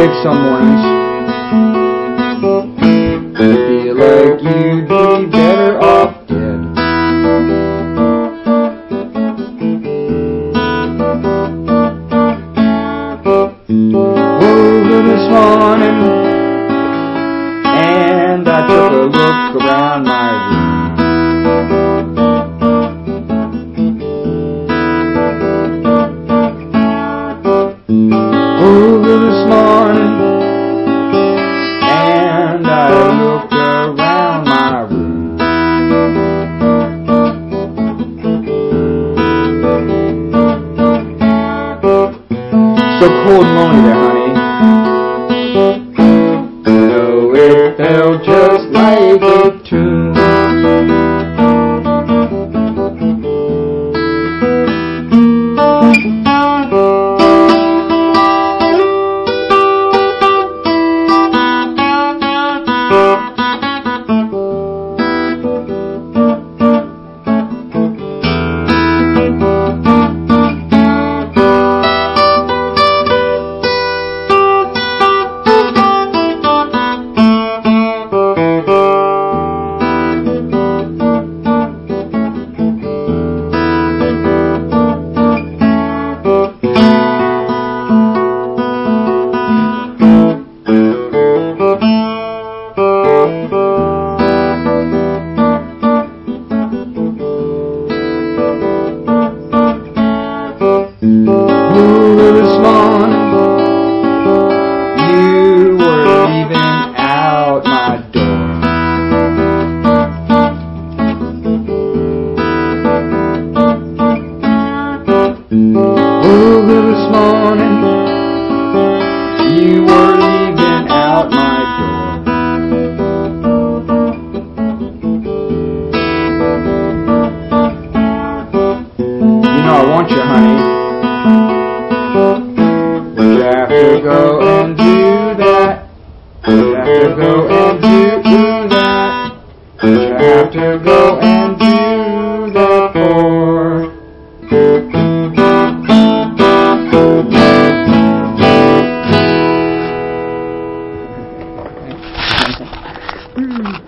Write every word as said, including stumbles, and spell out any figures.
awake some mornings, I feel like you'd be better off dead. Woke up this morning and I took a look around my room. Woke up this morning and I looked around my room. So cold and lonely there, honey. No, it felt just like a tomb. This morning, you were leaving out my door. Oh, this morning, you were leaving out my door. You know I want you, honey. You have to go and do that. You have to go and do that. You have to go and do that for.